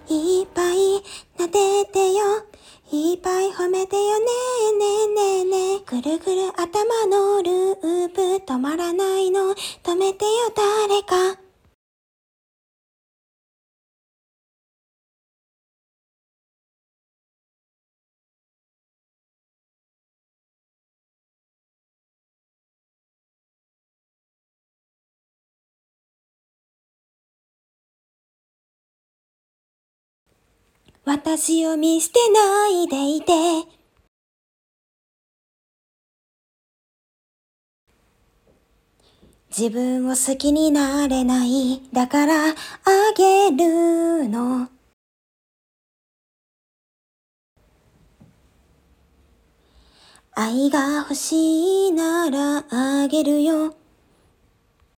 いっぱい撫でてよ、いっぱい褒めてよねえねえねえねえ。ぐるぐる頭のループ止まらないの、止めてよ誰か。私を見捨てないでいて。自分を好きになれない。だからあげるの。愛が欲しいならあげるよ。